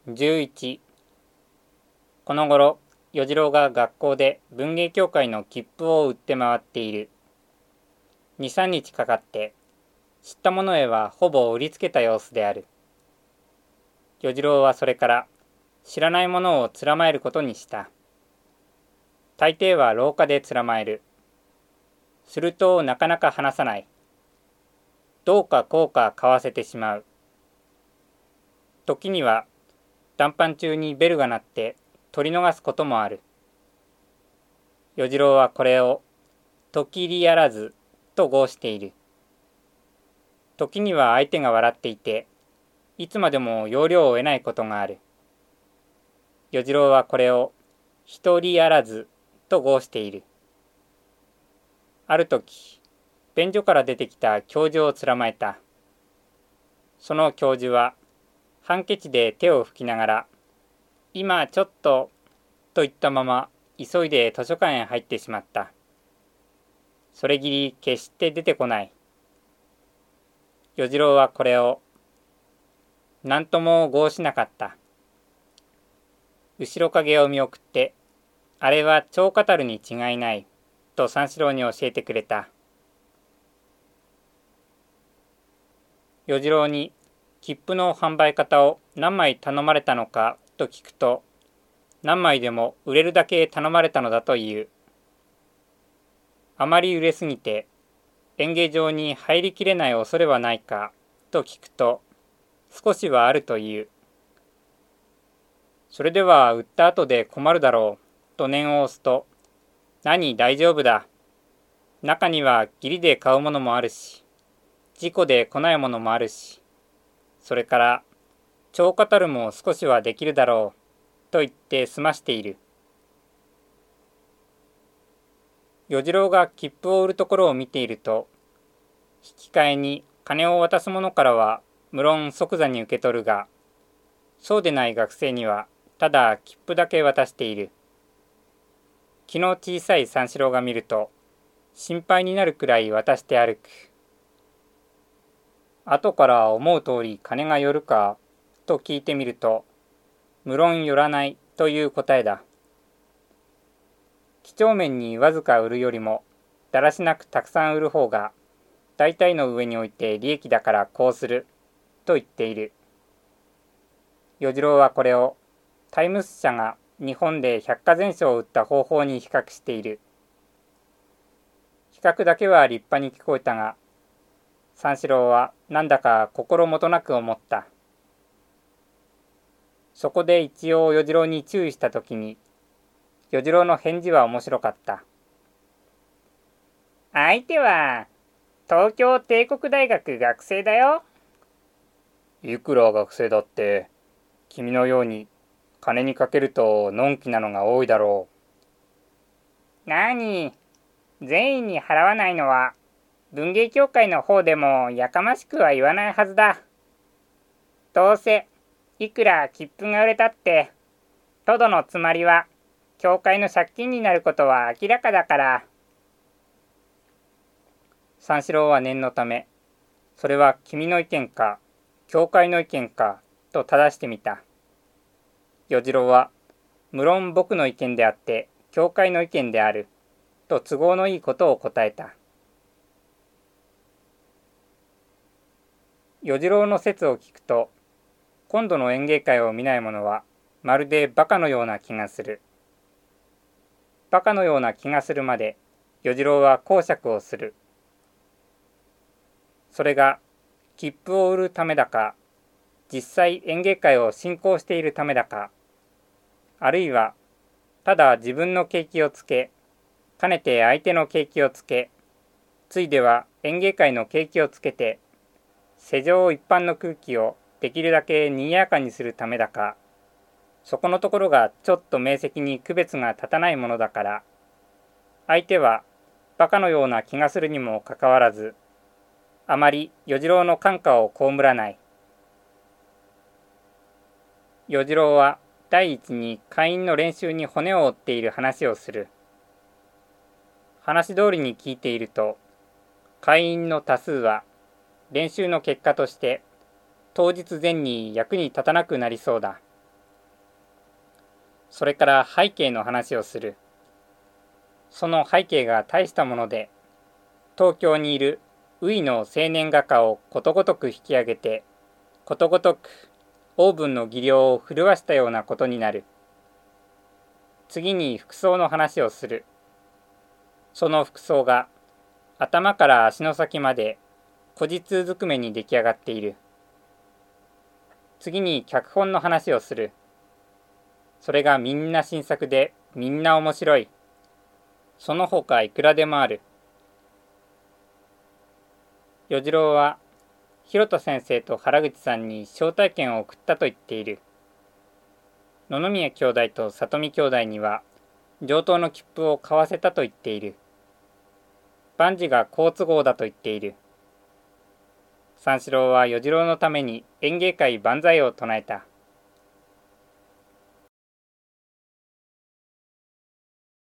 11この頃、与次郎が学校で文芸協会の切符を売って回っている。2、3日かかって、知ったものへはほぼ売りつけた様子である。与次郎はそれから知らないものをつらまえることにした。大抵は廊下でつらまえる。するとなかなか話さない。どうかこうか買わせてしまう。時には談判中にベルが鳴って取り逃すこともある。与次郎はこれを時入りやらずと号している。時には相手が笑っていて、いつまでも要領を得ないことがある。与次郎はこれを一人やらずと号している。あるとき、便所から出てきた教授をつらまえた。その教授は、ハンケチで手を拭きながら、今ちょっと、と言ったまま、急いで図書館へ入ってしまった。それぎり決して出てこない。与次郎はこれを、何とも号しなかった。後ろ影を見送って、あれは蝶語るに違いない、と三四郎に教えてくれた。与次郎に切符の販売方を何枚頼まれたのかと聞くと、何枚でも売れるだけ頼まれたのだという。あまり売れすぎて演芸場に入りきれない恐れはないかと聞くと、少しはあるという。それでは売った後で困るだろうと念を押すと、何大丈夫だ。中には義理で買うものもあるし、事故で来ないものもあるし、それから蝶語るも少しはできるだろうと言って済ましている。与次郎が切符を売るところを見ていると、引き換えに金を渡す者からは無論即座に受け取るが、そうでない学生にはただ切符だけ渡している。気の小さい三四郎が見ると、心配になるくらい渡して歩く。後から思う通り金が寄るかと聞いてみると、無論寄らないという答えだ。几帳面にわずか売るよりも、だらしなくたくさん売る方が、大体の上において利益だからこうする、と言っている。与次郎はこれを、タイムス社が日本で百科全書を売った方法に比較している。比較だけは立派に聞こえたが、三四郎はなんだか心もとなく思った。そこで一応与次郎に注意したときに、与次郎の返事は面白かった。相手は東京帝国大学学生だよ。いくら学生だって、君のように金にかけるとのんきなのが多いだろう。なに、善意に払わないのは文芸協会の方でもやかましくは言わないはずだ。どうせいくら切符が売れたってとどのつまりは協会の借金になることは明らかだから。三四郎は念のため、それは君の意見か協会の意見かと正してみた。与次郎は無論僕の意見であって協会の意見であると都合のいいことを答えた。与次郎の説を聞くと、今度の演芸会を見ない者はまるでバカのような気がする。バカのような気がするまで与次郎は講釈をする。それが切符を売るためだか、実際演芸会を進行しているためだか、あるいはただ自分の景気をつけ、かねて相手の景気をつけ、ついでは演芸会の景気をつけて、世上一般の空気をできるだけ賑やかにするためだか、そこのところがちょっと明晰に区別が立たないものだから、相手はバカのような気がするにもかかわらず、あまり与次郎の感化を被らない。与次郎は第一に会員の練習に骨を折っている話をする。話通りに聞いていると、会員の多数は練習の結果として当日前に役に立たなくなりそうだ。 それから背景の話をする。その背景が大したもので、東京にいるウイの青年画家をことごとく引き上げて、ことごとくオーブンの技量を震わしたようなことになる。次に服装の話をする。その服装が頭から足の先まで古実ずくめに出来上がっている。次に脚本の話をする。それがみんな新作でみんな面白い。その他いくらでもある。与次郎は広田先生と原口さんに招待券を送ったと言っている。野々宮兄弟と里見兄弟には上等の切符を買わせたと言っている。万事が好都合だと言っている。三四郎は与次郎のために演芸会万歳を唱えた。